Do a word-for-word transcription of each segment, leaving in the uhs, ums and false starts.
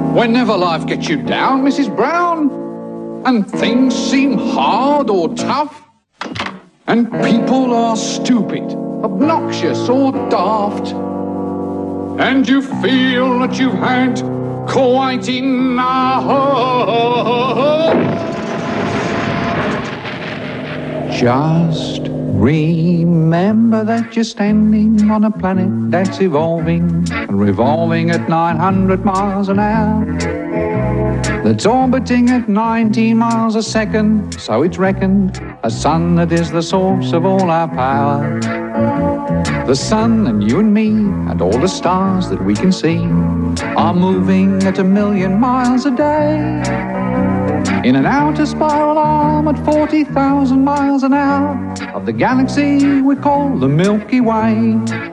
Whenever life gets you down, Missus Brown, and things seem hard or tough, and people are stupid, obnoxious or daft, and you feel that you've had quite enough, just remember that you're standing on a planet that's evolving and revolving at nine hundred miles an hour, that's orbiting at nineteen miles a second, so it's reckoned, a sun that is the source of all our power. The sun and you and me and all the stars that we can see are moving at a million miles a day in an outer spiral arm at forty thousand miles an hour of the galaxy we call the Milky Way.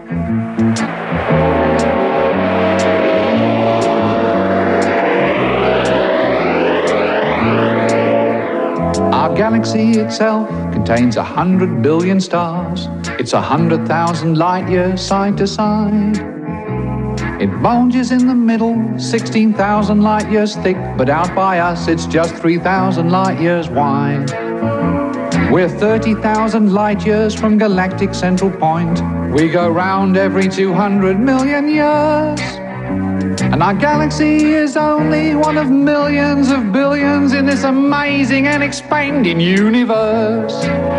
Our galaxy itself contains a hundred billion stars. It's a hundred thousand light years side to side. It bulges in the middle, sixteen thousand light years thick, but out by us it's just three thousand light years wide. We're thirty thousand light years from galactic central point. We go round every two hundred million years. And our galaxy is only one of millions of billions in this amazing and expanding universe.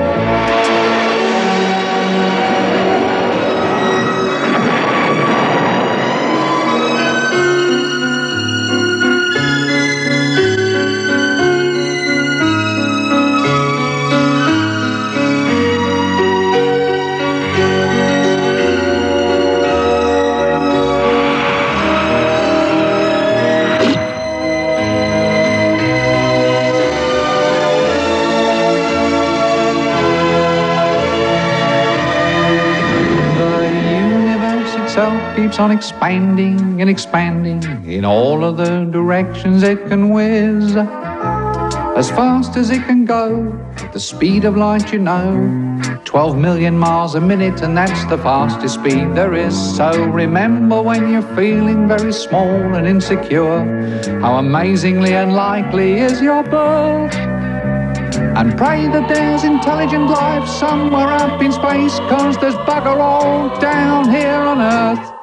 Keeps on expanding and expanding in all of the directions it can whiz, as fast as it can go, at the speed of light, you know, twelve million miles a minute, and that's the fastest speed there is. So remember, when you're feeling very small and insecure, how amazingly unlikely is your birth, and pray that there's intelligent life somewhere up in space, 'cause there's bugger all down here on Earth.